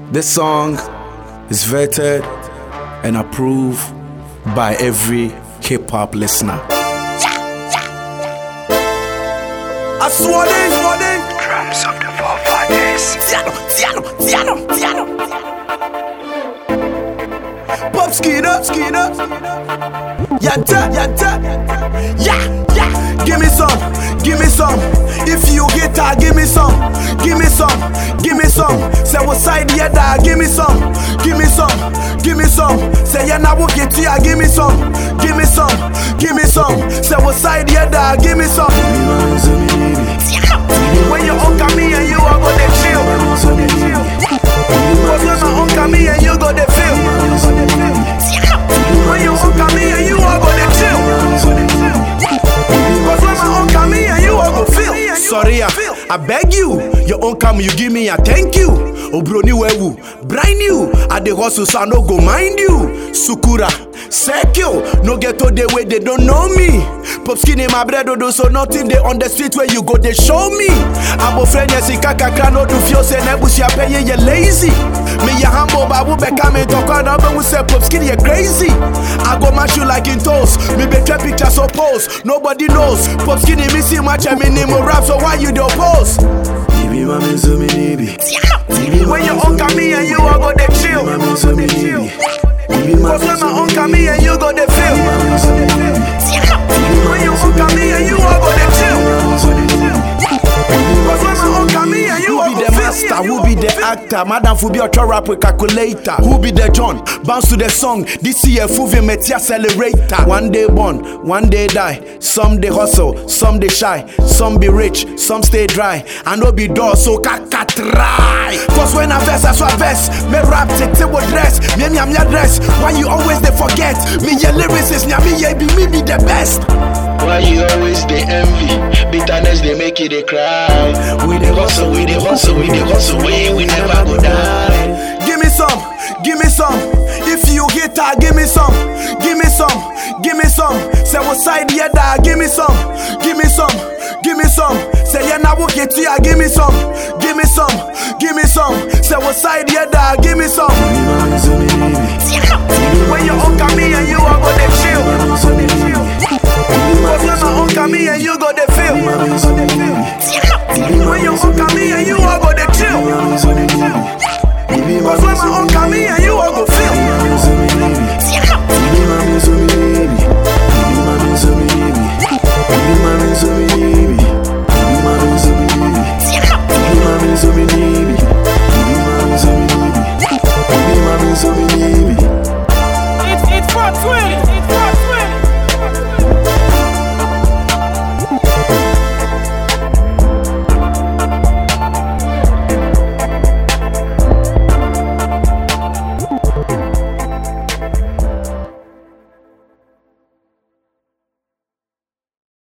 This song is vetted and approved by every hip-hop listener. I swear it. Drums of the forefathers. Tiano. Pop Skinner. Yanta. Yeah. Give me some. If you guitar, give me some. Say what side yeah da, give me some. Say yeah now we'll get to ya, give me some. Say what side yeah da, give me some. When you uncle me and you are gonna chill. Cause when my uncle me and you go to feel. When you uncle me and you are gonna chill. Cause when my uncle me and you are gonna feel. Sorry, I beg you. Your uncle you give me a thank you. Obroni wewu, brand new. At the hustle so I no go mind you. Sukura, Sekyo, no get to the way they don't know me. Pop Skinny my bread do so nothing they on the street where you go they show me. I'm a friend yes kaka no do feel say nebusi a pay you lazy. Me ya humble babu become to corner but we say Pop Skinny you crazy. I go match you like in toast. Me be trap pictures so pose. Nobody knows. Pop Skinny me see much I mean rap so why you don't post? When you uncle me and you are go to chill. Cause when my uncle me and you go to feel. When you uncle me and you are go to chill. Cause when my uncle me and you are go to master, who be the actor? Madam Fubi or rap with calculator. Who be the John? Bounce to the song. This year Fuvi Meti accelerator. One day born, one day die. Some they hustle, some they shy. Some be rich, some stay dry. I no be door, so kaka try. Cause when I verse, I swap verse. Me rap take table dress. Me am your dress. Why you always they forget? Me your lyrics is me be the best. Why you always they envy? Bitterness they make you they cry. We the hustle, we never go die. Give me some. If you guitar, give me some. Say what side yeah da, give me some. Say yeah now we'll get to ya, give me some. Say what side yeah da, give me some. When you uncle me